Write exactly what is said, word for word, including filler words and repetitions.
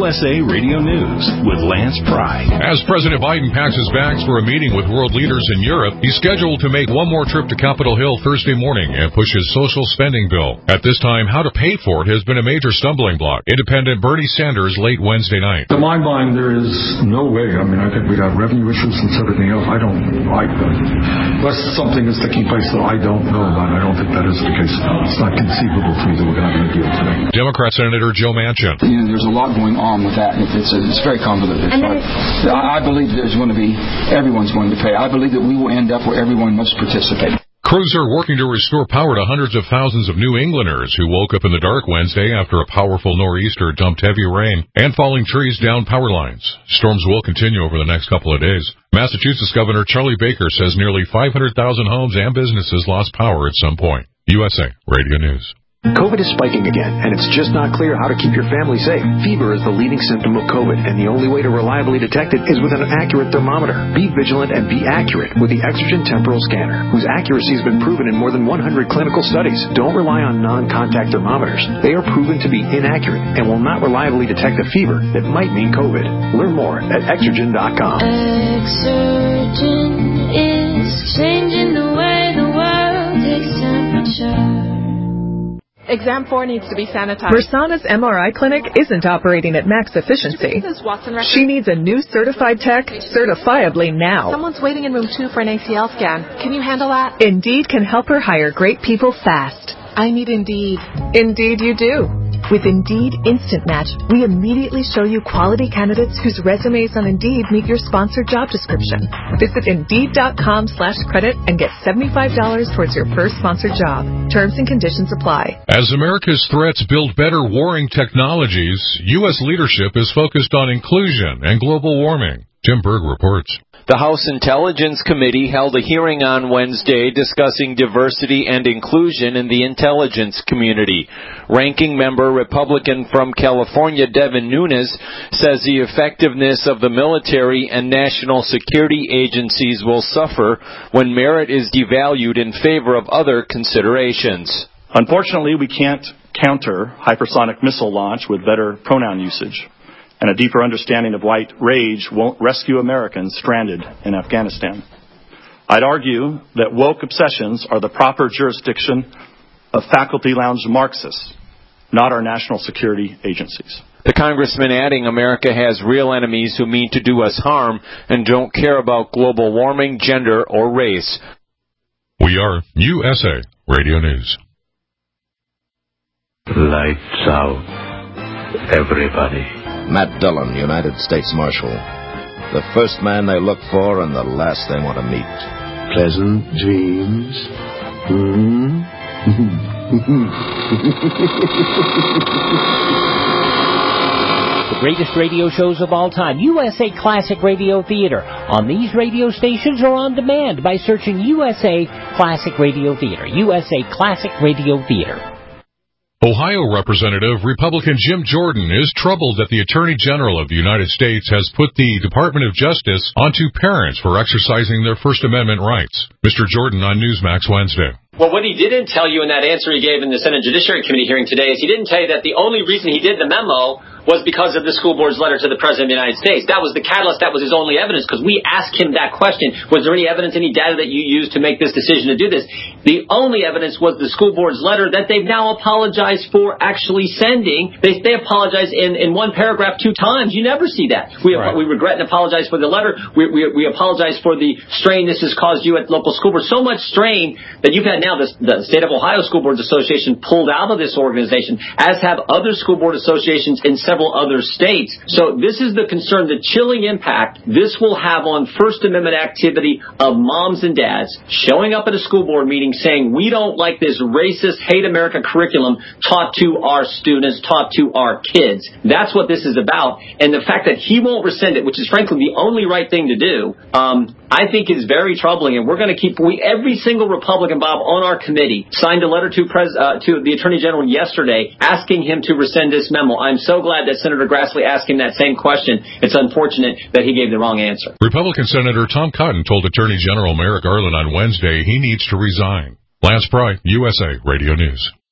U S A Radio News with Lance Pry. As President Biden packs his bags for a meeting with world leaders in Europe, he's scheduled to make one more trip to Capitol Hill Thursday morning and push his social spending bill. At this time, how to pay for it has been a major stumbling block. Independent Bernie Sanders late Wednesday night. To my mind, there is no way. I mean, I think we got revenue issues and everything else. I don't, I, unless something is taking place that I don't know about, I don't think that is the case. It's not conceivable to me that we're going to have a deal today. Democrat Senator Joe Manchin. You know, there's a lot going on with that, and it's, it's very convoluted. But I believe there's going to be, everyone's going to pay. I believe that we will end up where everyone must participate. Crews are working to restore power to hundreds of thousands of New Englanders who woke up in the dark Wednesday after a powerful nor'easter dumped heavy rain and falling trees down power lines. Storms will continue over the next couple of days. Massachusetts Governor Charlie Baker says nearly five hundred thousand homes and businesses lost power at some point. U S A Radio News. COVID is spiking again, and it's just not clear how to keep your family safe. Fever is the leading symptom of COVID, and the only way to reliably detect it is with an accurate thermometer. Be vigilant and be accurate with the Exergen Temporal Scanner, whose accuracy has been proven in more than one hundred clinical studies. Don't rely on non-contact thermometers. They are proven to be inaccurate and will not reliably detect a fever that might mean COVID. Learn more at Exergen dot com. Exergen is changing the way the world takes temperature. Exam four needs to be sanitized. Mersana's M R I clinic isn't operating at max efficiency. She needs a new certified tech certifiably now. Someone's waiting in room two for an A C L scan. Can you handle that? Indeed can help her hire great people fast. I need Indeed. Indeed you do. With Indeed Instant Match, we immediately show you quality candidates whose resumes on Indeed meet your sponsored job description. Visit Indeed.com slash credit and get seventy-five dollars towards your first sponsored job. Terms and conditions apply. As America's threats build better warring technologies, U S leadership is focused on inclusion and global warming. Tim Berg reports. The House Intelligence Committee held a hearing on Wednesday discussing diversity and inclusion in the intelligence community. Ranking member Republican from California Devin Nunes says the effectiveness of the military and national security agencies will suffer when merit is devalued in favor of other considerations. Unfortunately, we can't counter hypersonic missile launch with better pronoun usage. And a deeper understanding of white rage won't rescue Americans stranded in Afghanistan. I'd argue that woke obsessions are the proper jurisdiction of faculty lounge Marxists, not our national security agencies. The congressman adding America has real enemies who mean to do us harm and don't care about global warming, gender, or race. We are U S A Radio News. Lights out, everybody. Matt Dillon, United States Marshal. The first man they look for and the last they want to meet. Pleasant dreams. Hmm? The greatest radio shows of all time, U S A Classic Radio Theater, on these radio stations or on demand by searching U S A Classic Radio Theater. U S A Classic Radio Theater. Ohio Representative Republican Jim Jordan is troubled that the Attorney General of the United States has put the Department of Justice onto parents for exercising their First Amendment rights. Mister Jordan on Newsmax Wednesday. Well, what he didn't tell you in that answer he gave in the Senate Judiciary Committee hearing today is he didn't tell you that the only reason he did the memo was because of the school board's letter to the President of the United States. That was the catalyst. That was his only evidence, because we asked him that question. Was there any evidence, any data that you used to make this decision to do this? The only evidence was the school board's letter that they've now apologized for actually sending. They, they apologize in, in one paragraph two times. You never see that. We, right. we regret and apologize for the letter. We, we, we apologize for the strain this has caused you at local school board. So much strain that you've had now the, the State of Ohio School Boards Association pulled out of this organization, as have other school board associations in several other states. So this is the concern, the chilling impact this will have on First Amendment activity of moms and dads showing up at a school board meeting saying we don't like this racist, hate America curriculum taught to our students, taught to our kids. That's what this is about. And the fact that he won't rescind it, which is frankly the only right thing to do, um, I think is very troubling. And we're going to keep, we, every single Republican, Bob, on our committee signed a letter to, pres, uh, to the Attorney General yesterday asking him to rescind this memo. I'm so glad that Senator Grassley asked him that same question. It's unfortunate that he gave the wrong answer. Republican Senator Tom Cotton told Attorney General Merrick Garland on Wednesday he needs to resign. Lance Pry, U S A Radio News.